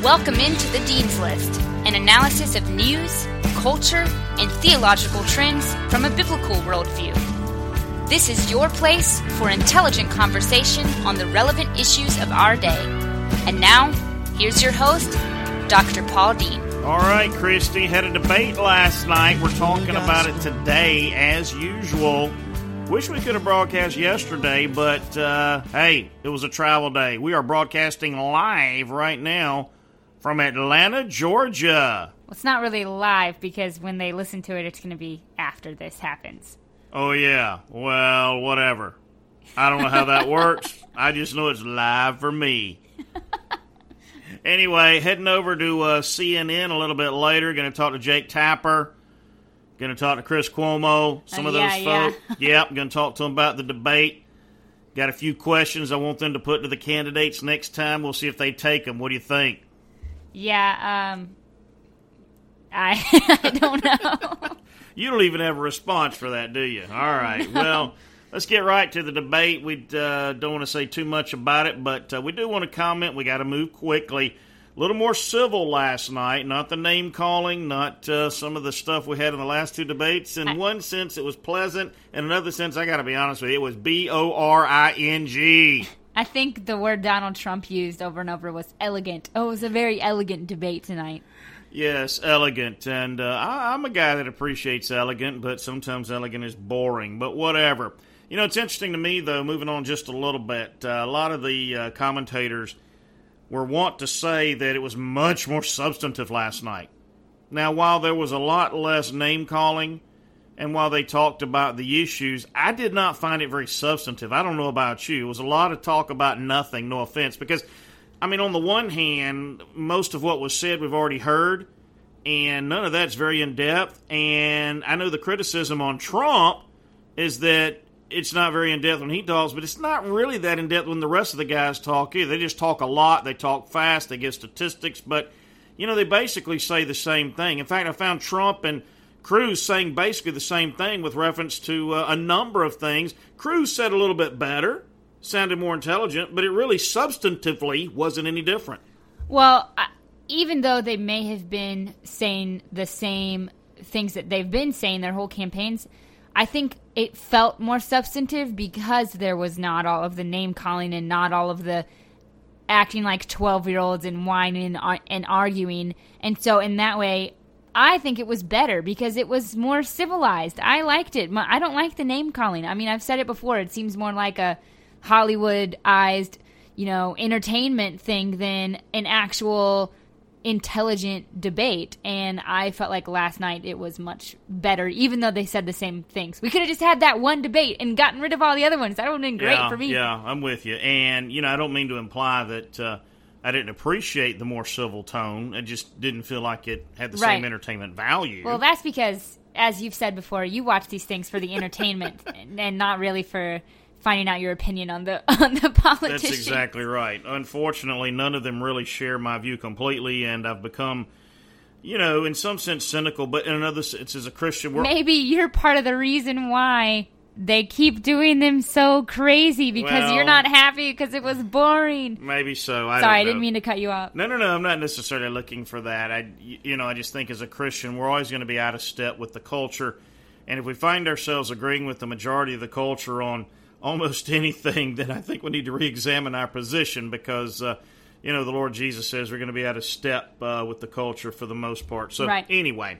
Welcome into the Dean's List, an analysis of news, culture, and theological trends from a biblical worldview. This is your place for intelligent conversation on the relevant issues of our day. And now, here's your host, Dr. Paul Dean. All right, Christy, had a debate last night. We're talking about it today, as usual. Wish we could have broadcast yesterday, but hey, it was a travel day. We are broadcasting live right now from Atlanta, Georgia. Well, it's not really live because when they listen to it, it's going to be after this happens. Oh, yeah. Well, whatever. I don't know how that works. I just know it's live for me. Anyway, heading over to CNN a little bit later. Going to talk to Jake Tapper. Going to talk to Chris Cuomo. Some of those folks. Yep, going to talk to them about the debate. Got a few questions I want them to put to the candidates next time. We'll see if they take them. What do you think? Yeah, I don't know. You don't even have a response for that, do you? All right. Well, let's get right to the debate. We don't want to say too much about it, but we do want to comment. We got to move quickly. A little more civil last night. Not the name calling, not some of the stuff we had in the last two debates. In one sense, it was pleasant. In another sense, I got to be honest with you, it was boring. I think the word Donald Trump used over and over was elegant. Oh, it was a very elegant debate tonight. Yes, elegant. And I'm a guy that appreciates elegant, but sometimes elegant is boring. But whatever. You know, it's interesting to me, though, moving on just a little bit. A lot of the commentators were wont to say that it was much more substantive last night. Now, while there was a lot less name-calling, and while they talked about the issues, I did not find it very substantive. I don't know about you. It was a lot of talk about nothing, no offense, because, I mean, on the one hand, most of what was said we've already heard, and none of that's very in-depth, and I know the criticism on Trump is that it's not very in-depth when he talks, but it's not really that in-depth when the rest of the guys talk either. They just talk a lot, they talk fast, they give statistics, but, you know, they basically say the same thing. In fact, I found Trump and Cruz saying basically the same thing with reference to a number of things. Cruz said a little bit better, sounded more intelligent, but it really substantively wasn't any different. Well, even though they may have been saying the same things that they've been saying their whole campaigns, I think it felt more substantive because there was not all of the name-calling and not all of the acting like 12-year-olds and whining and arguing. And so in that way, I think it was better because it was more civilized. I liked it. I don't like the name-calling. I mean, I've said it before. It seems more like a Hollywoodized, entertainment thing than an actual intelligent debate. And I felt like last night it was much better, even though they said the same things. We could have just had that one debate and gotten rid of all the other ones. That would have been great for me. Yeah, I'm with you. And, I don't mean to imply that I didn't appreciate the more civil tone. I just didn't feel like it had the same entertainment value. Well, that's because, as you've said before, you watch these things for the entertainment and not really for finding out your opinion on the politicians. That's exactly right. Unfortunately, none of them really share my view completely, and I've become, in some sense cynical, but in another sense, as a Christian, maybe you're part of the reason why they keep doing them so crazy because you're not happy because it was boring. Maybe so. I didn't mean to cut you off. No. I'm not necessarily looking for that. I just think as a Christian, we're always going to be out of step with the culture. And if we find ourselves agreeing with the majority of the culture on almost anything, then I think we need to re-examine our position because, the Lord Jesus says we're going to be out of step with the culture for the most part. So Anyway.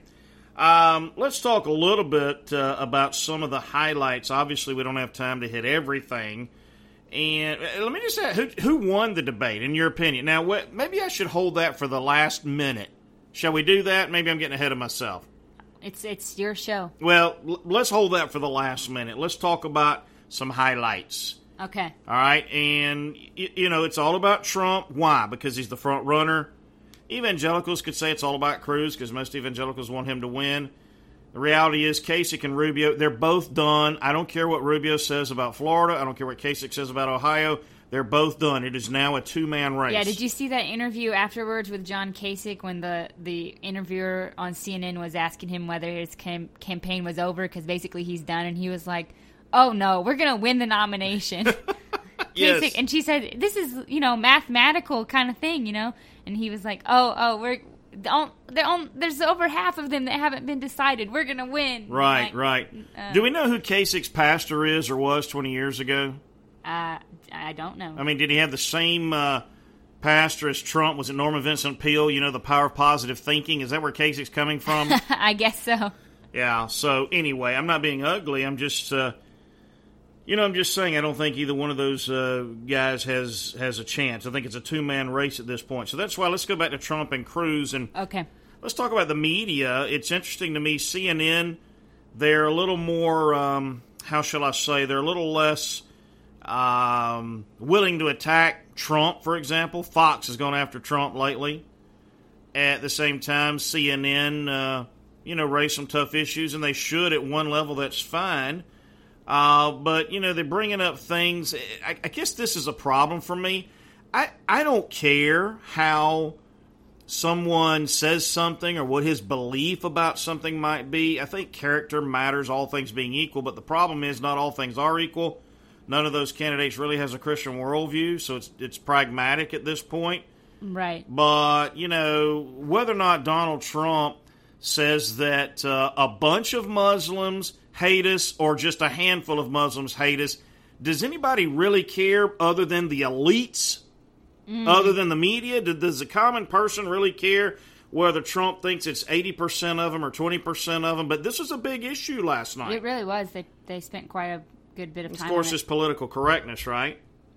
Let's talk a little bit about some of the highlights. Obviously, we don't have time to hit everything. And let me just say, who won the debate, in your opinion? Now, maybe I should hold that for the last minute. Shall we do that? Maybe I'm getting ahead of myself. It's your show. Well, let's hold that for the last minute. Let's talk about some highlights. Okay. All right? And, it's all about Trump. Why? Because he's the front runner. Evangelicals could say it's all about Cruz because most evangelicals want him to win. The reality is Kasich and Rubio, they're both done. I don't care what Rubio says about Florida. I don't care what Kasich says about Ohio. They're both done. It is now a two-man race. Yeah, did you see that interview afterwards with John Kasich when the interviewer on CNN was asking him whether his campaign was over because basically he's done, and he was like, oh, no, we're going to win the nomination. Yes. Kasich, and she said, "This is mathematical kind of thing, And he was like, "Oh, there's over half of them that haven't been decided. We're gonna win." Right, right. Do we know who Kasich's pastor is or was 20 years ago? I don't know. I mean, did he have the same pastor as Trump? Was it Norman Vincent Peale? The power of positive thinking. Is that where Kasich's coming from? I guess so. Yeah. So anyway, I'm not being ugly. I'm just, I'm just saying I don't think either one of those guys has a chance. I think it's a two-man race at this point. So that's why let's go back to Trump and Cruz and okay. Let's talk about the media. It's interesting to me. CNN, they're a little more. How shall I say? They're a little less willing to attack Trump, for example. Fox has gone after Trump lately. At the same time, CNN, raise some tough issues, and they should at one level. That's fine. But, they're bringing up things. I guess this is a problem for me. I don't care how someone says something or what his belief about something might be. I think character matters, all things being equal. But the problem is not all things are equal. None of those candidates really has a Christian worldview, so it's pragmatic at this point. Right. But, whether or not Donald Trump says that a bunch of Muslims hate us or just a handful of Muslims hate us, does anybody really care other than the elites, other than the media? Does the common person really care whether Trump thinks it's 80% of them or 20% of them? But this was a big issue last night. It really was. They spent quite a good bit of time. Of course, it's political correctness, right?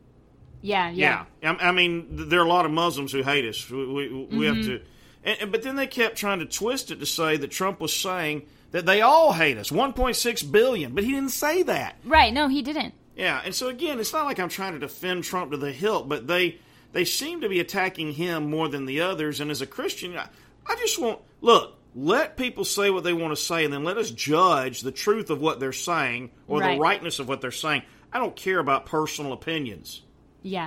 Yeah. I mean, there are a lot of Muslims who hate us. We have to, but then they kept trying to twist it to say that Trump was saying that they all hate us, 1.6 billion, but he didn't say that. Right? No, he didn't. Yeah, and so again, it's not like I'm trying to defend Trump to the hilt, but they seem to be attacking him more than the others. And as a Christian, I just let people say what they want to say, and then let us judge the truth of what they're saying or the rightness of what they're saying. I don't care about personal opinions. Yeah.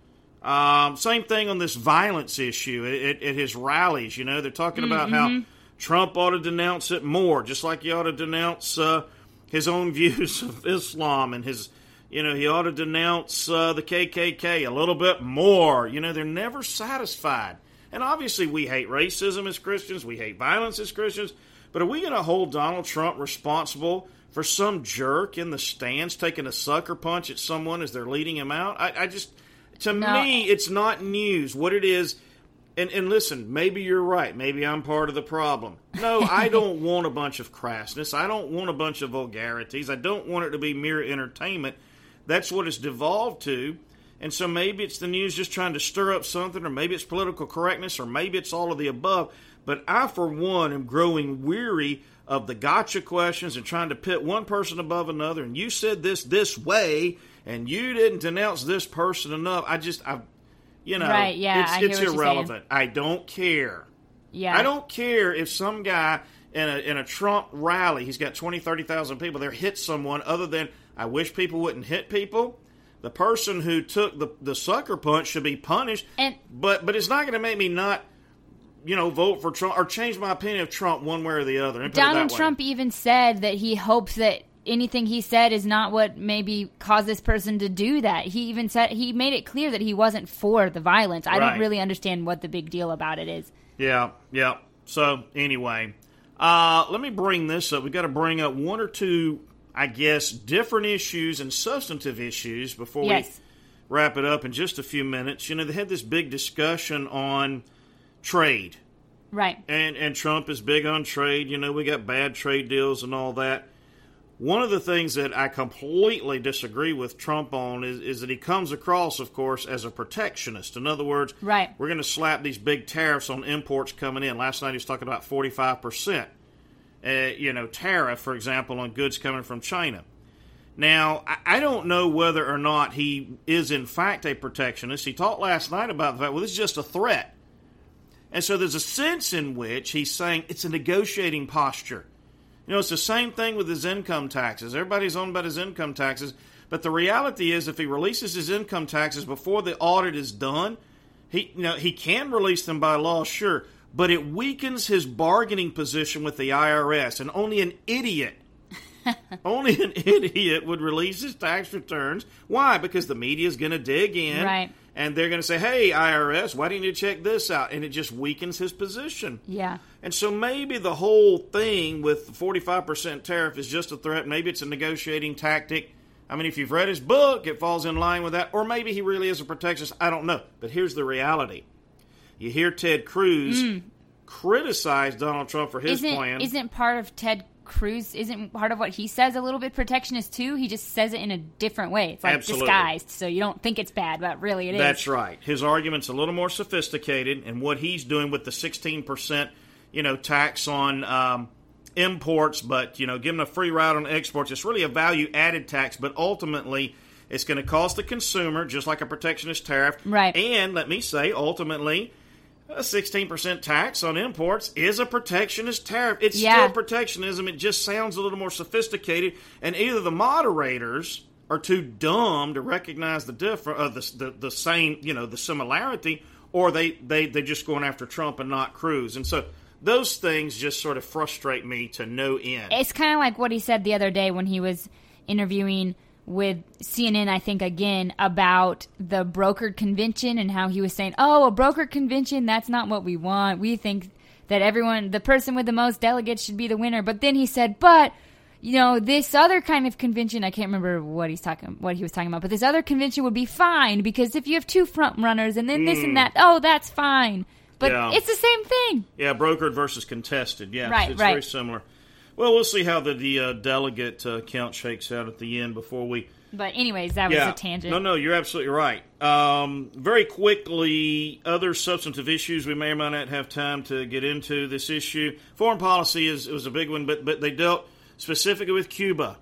Same thing on this violence issue at his rallies. They're talking about how Trump ought to denounce it more, just like he ought to denounce his own views of Islam and his, he ought to denounce the KKK a little bit more. They're never satisfied. And obviously we hate racism as Christians, we hate violence as Christians, but are we going to hold Donald Trump responsible for some jerk in the stands taking a sucker punch at someone as they're leading him out? To me, it's not news. What it is, and listen, maybe you're right. Maybe I'm part of the problem. No, I don't want a bunch of crassness. I don't want a bunch of vulgarities. I don't want it to be mere entertainment. That's what it's devolved to. And so maybe it's the news just trying to stir up something, or maybe it's political correctness, or maybe it's all of the above. But I, for one, am growing weary of the gotcha questions and trying to pit one person above another. And you said this way, and you didn't denounce this person enough. Right, yeah, it's irrelevant. I don't care. Yeah. I don't care if some guy in a Trump rally, he's got 20, 30,000 people there, hits someone, other than I wish people wouldn't hit people. The person who took the sucker punch should be punished. But it's not going to make me not, vote for Trump or change my opinion of Trump one way or the other. Donald Trump even said that he hopes that anything he said is not what maybe caused this person to do that. He even said, he made it clear that he wasn't for the violence. I don't really understand what the big deal about it is. Yeah. So anyway, let me bring this up. We've got to bring up one or two, I guess, different issues and substantive issues before we wrap it up in just a few minutes. They had this big discussion on trade. Right. And Trump is big on trade. We got bad trade deals and all that. One of the things that I completely disagree with Trump on is that he comes across, of course, as a protectionist. In other words, we're going to slap these big tariffs on imports coming in. Last night he was talking about 45%. Tariff, for example, on goods coming from China. Now, I don't know whether or not he is in fact a protectionist. He talked last night about the fact, this is just a threat. And so there's a sense in which he's saying it's a negotiating posture. It's the same thing with his income taxes. Everybody's on about his income taxes. But the reality is, if he releases his income taxes before the audit is done, he can release them by law, sure, but it weakens his bargaining position with the IRS. And only an idiot Only an idiot would release his tax returns. Why? Because the media is going to dig in. Right. And they're going to say, hey, IRS, why didn't you check this out? And it just weakens his position. Yeah. And so maybe the whole thing with the 45% tariff is just a threat. Maybe it's a negotiating tactic. I mean, if you've read his book, it falls in line with that. Or maybe he really is a protectionist. I don't know. But here's the reality. You hear Ted Cruz criticize Donald Trump for his plan. Isn't part of Ted Cruz, isn't part of what he says a little bit protectionist too? He just says it in a different way. It's like Absolutely. disguised, so you don't think it's bad, but really it is. That's right. His argument's a little more sophisticated, and what he's doing with the 16%, tax on imports, but, giving a free ride on exports, it's really a value-added tax, but ultimately it's going to cost the consumer, just like a protectionist tariff. Right. And, let me say, ultimately, a 16% tax on imports is a protectionist tariff. It's still protectionism. It just sounds a little more sophisticated. And either the moderators are too dumb to recognize the similarity, or they just going after Trump and not Cruz. And so those things just sort of frustrate me to no end. It's kind of like what he said the other day when he was interviewing with CNN, I think, again, about the brokered convention and how he was saying, a brokered convention, that's not what we want. We think that the person with the most delegates should be the winner. But then he said, this other kind of convention, I can't remember what he was talking about, but this other convention would be fine because if you have two front runners and then this and that, that's fine. But it's the same thing. Yeah, brokered versus contested. Yeah, right, it's very similar. Well, we'll see how the delegate count shakes out at the end before we... But anyways, that was a tangent. No, you're absolutely right. Very quickly, other substantive issues we may or may not have time to get into this issue. Foreign policy was a big one, but they dealt specifically with Cuba.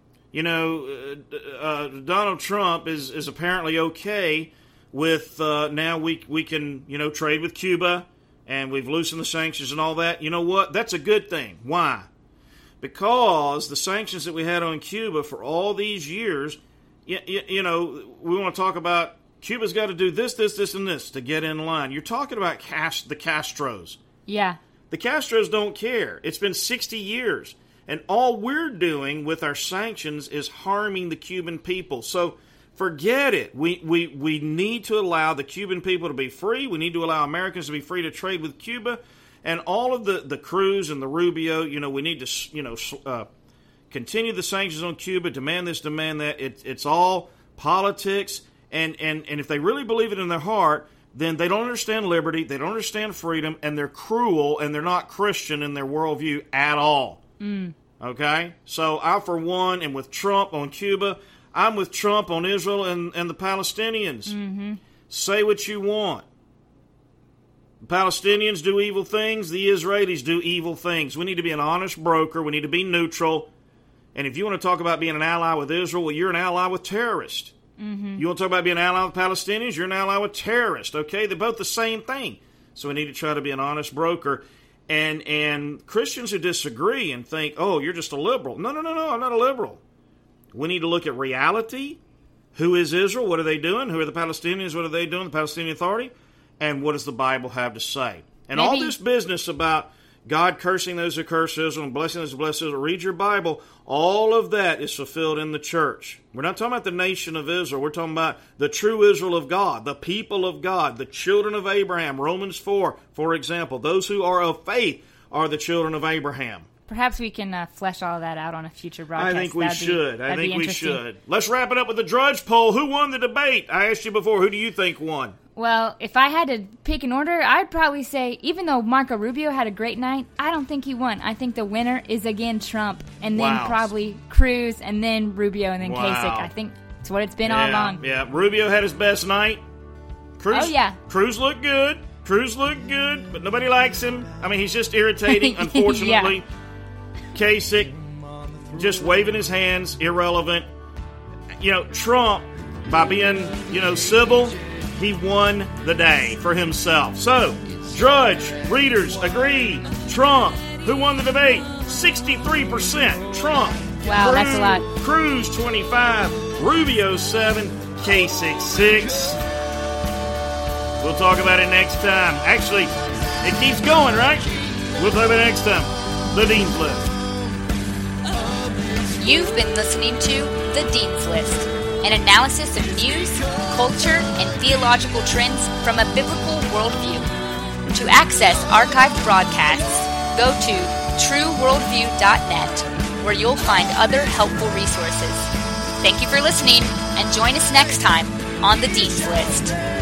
Donald Trump is apparently okay with now we can, trade with Cuba, and we've loosened the sanctions and all that. You know what? That's a good thing. Why? Because the sanctions that we had on Cuba for all these years, we want to talk about Cuba's got to do this, and this to get in line. You're talking about the Castros. Yeah. The Castros don't care. It's been 60 years. And all we're doing with our sanctions is harming the Cuban people. So forget it. We need to allow the Cuban people to be free. We need to allow Americans to be free to trade with Cuba. And all of the Cruz and the Rubio, we need to, continue the sanctions on Cuba, demand this, demand that. It's all politics. And if they really believe it in their heart, then they don't understand liberty, they don't understand freedom, and they're cruel, and they're not Christian in their worldview at all. Okay? So I, for one, am with Trump on Cuba. I'm with Trump on Israel and the Palestinians. Mm-hmm. Say what you want. The Palestinians do evil things. The Israelis do evil things. We need to be an honest broker. We need to be neutral. And if you want to talk about being an ally with Israel, well, you're an ally with terrorists. Mm-hmm. You want to talk about being an ally with Palestinians, you're an ally with terrorists. Okay? They're both the same thing. So we need to try to be an honest broker. And Christians who disagree and think, you're just a liberal. No, I'm not a liberal. We need to look at reality. Who is Israel? What are they doing? Who are the Palestinians? What are they doing? The Palestinian Authority? And what does the Bible have to say? And all this business about God cursing those who curse Israel and blessing those who bless Israel, read your Bible, all of that is fulfilled in the church. We're not talking about the nation of Israel. We're talking about the true Israel of God, the people of God, the children of Abraham. Romans 4, for example, those who are of faith are the children of Abraham. Perhaps we can flesh all that out on a future broadcast. I think we should. Let's wrap it up with the Drudge poll. Who won the debate? I asked you before. Who do you think won? Well, if I had to pick an order, I'd probably say, even though Marco Rubio had a great night, I don't think he won. I think the winner is, again, Trump, and then probably Cruz, and then Rubio, and then Kasich. I think it's what it's been all along. Yeah, Rubio had his best night. Cruz looked good. But nobody likes him. I mean, he's just irritating, unfortunately. Kasich, just waving his hands, irrelevant. Trump, by being, civil, he won the day for himself. So, Drudge, readers, agree. Trump, who won the debate? 63% Trump. Wow, that's a lot. Cruz, 25. Rubio, 7. Kasich, 6. We'll talk about it next time. Actually, it keeps going, right? We'll talk about it next time. The Dean's List. You've been listening to The Dean's List, an analysis of news, culture, and theological trends from a biblical worldview. To access archived broadcasts, go to trueworldview.net, where you'll find other helpful resources. Thank you for listening, and join us next time on The Dean's List.